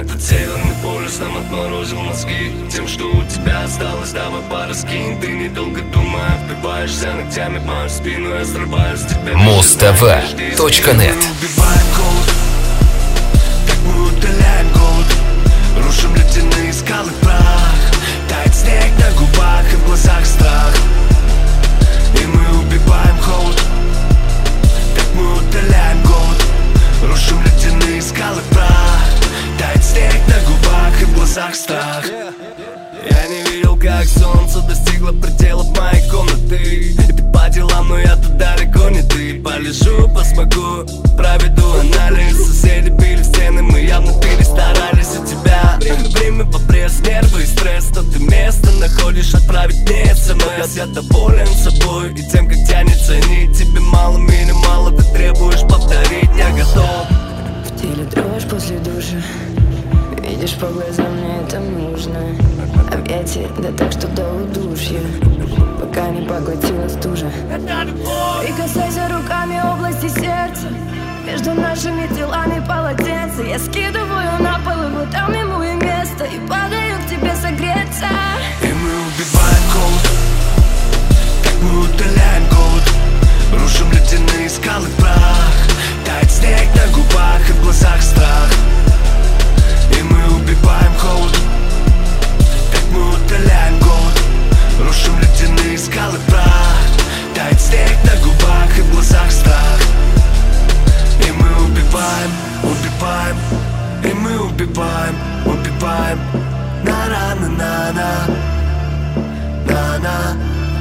Этот северный полюс нам отморозил мозги тем, что у тебя осталось, давай пара скинь. Ты недолго думая, впиваешься ногтями в мою спину, я срываю с тебя Mustava.net. Убиваем голод, так мы удаляем голод. Рушим ледяные скалы в прах. Тает снег на губах и в глазах страх. И мы убиваем холод, так мы удаляем голод. Рушим ледяные скалы в прах. Тает снег на губах и в глазах страх. Я не видел, как солнце достигло пределов моей комнаты. И ты по делам, но я тут далеко не ты. Полежу, посмогу, проведу анализ. Соседи били в стены, мы явно перестарались. У тебя время в обрез, нервы и стресс. То ты место находишь отправить мне смс. Я доволен собой и тем, как тянется нить. Тебе мало, меня мало, ты требуешь повторить. Я готов. В теле дрожь после душа. Видишь по глазам, мне это нужно. Объятия, да так, что до удушья, пока не поглотила стужа. Прикасайся руками области сердца. Между нашими телами полотенце. Я скидываю на пол, и вот там ему и место. И падаю к тебе согреться. И мы убиваем холод, так мы удаляем голод. Рушим ледяные скалы в прах. Тает снег на губах и в глазах страх. И мы убиваем холод, так мы удаляем голод. Рушим ледяные скалы в прах. Тает снег на губах и в глазах страх. И мы убиваем, убиваем. И мы убиваем, убиваем. На-на-на-на-на, на-на.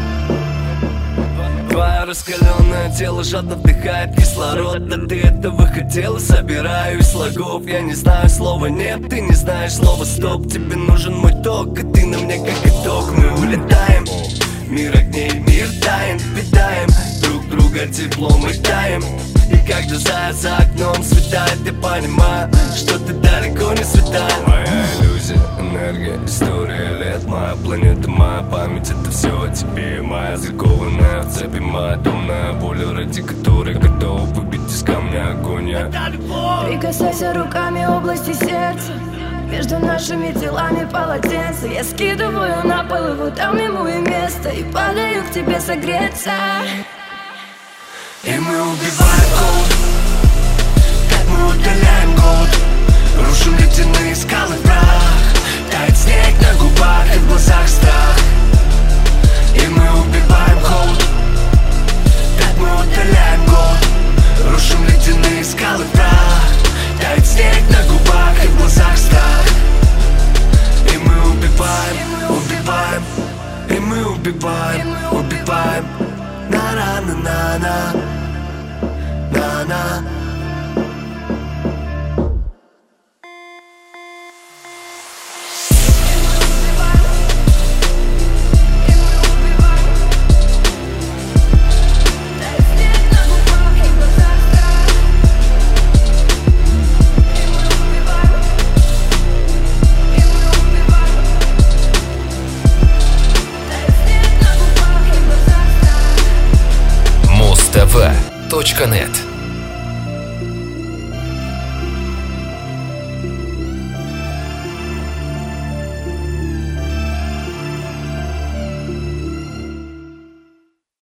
Твое раскаленное тело жадно вдыхает кислород. Да ты этого хотела, собираю из слогов. Я не знаю слова нет, ты не знаешь слова стоп. Тебе нужен мой ток, а ты на мне как итог. Мы улетаем, мир огней, мир тает, питаем друг друга теплом и таем. И когда за окном светает, я понимаю, что ты далеко не святая. Моя иллюзия, энергия, история лет. Моя планета, моя память, это все о тебе. Моя закованная в цепи, моя томная воля, ради которой готов выбить из камня огонь. Прикасайся руками области сердца. Между нашими телами полотенце. Я скидываю на пол, и вот там ему и место. И падаю к тебе согреться. И мы убиваем голод, так мы удаляем голод. Рушим ледяные скалы в прах. Тает снег на губах и в глазах страх. И мы убиваем холод, так мы удаляем голод. Рушим ледяные скалы в прах. Тает снег на губах и в глазах страх. И мы убиваем, убиваем. И мы убиваем, убиваем. На-на-на-на-на, на-на. Mustava.net.